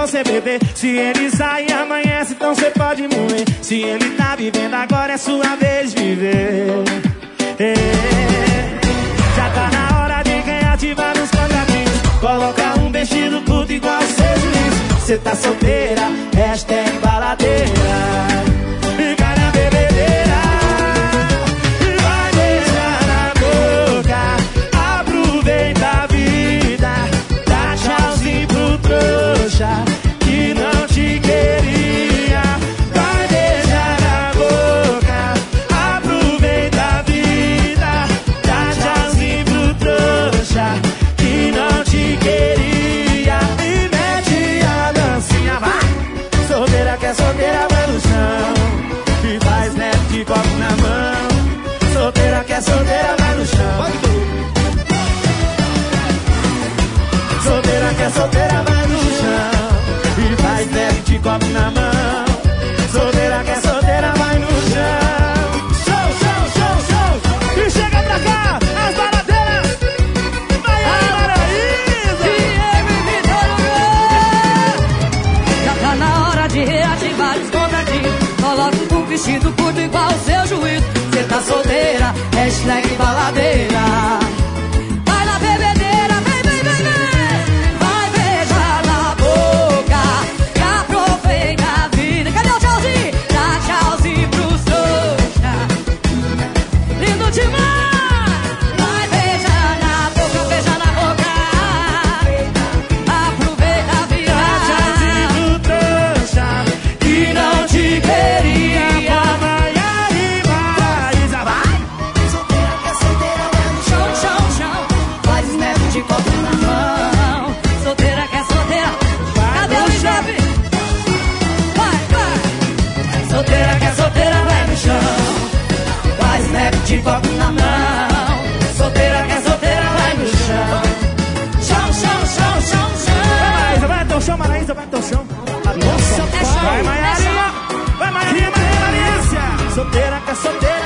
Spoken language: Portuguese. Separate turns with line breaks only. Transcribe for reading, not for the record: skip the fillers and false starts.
você beber. Se ele sair amanhece, então cê pode morrer. Se ele tá vivendo agora é sua vez de viver. Já tá na hora de ganhar, ativar nos quadradinhos. Coloca um vestido curto igual o seu juiz. Cê tá solteira, hashtag baladeira. E vai na bebedeira, vai beijar na boca. Aproveita a vida, dá tchauzinho pro trouxa que não te queria. Vai beijar na boca, aproveita a vida, dá tchauzinho pro trouxa que não te queria. E mete a dancinha, vai. Solteira que é solteira, vai no chão e faz snap de copo na mão. Solteira que é solteira, vai no chão. Solteira que é solteira, vai no chão e faz snap de copo na mão. Solteira que é solteira, vai no chão. Show, show, show, show. E chega pra cá, as baladeiras. Vai aí, Maraísa.
Já tá na hora de reativar os contratinhos. Coloca um vestido curto igual o seu juízo. Cê tá solteira, hashtag baladeira. Vai na bebedeira, vem, vem, vem, vem. Vai beijar na boca e aproveita a vida. Cadê o tchauzinho? Dá tchauzinho pros trouxa. Lindo demais. Vai beijar na boca, beija na boca. Aproveita a vida.
Dá tchauzinho pro trouxa que não te queria. Maiara e Maraísa, vai.
Solteira que é solteira, vai no chão, chão, chão. Faz snap de copo na mão. Solteira que é solteira, cadê o snap? Vai, vai. Solteira que é solteira, vai no chão. Faz snap de copo na mão. Solteira que é solteira, vai no chão. Chão, chão, chão, chão, chão.
Vai, vai até o chão, Maraísa, vai até o chão.
É chão,
Vai,
é
Maiara.
chão.
Vai, Maria, Marícia. Solteira que é solteira.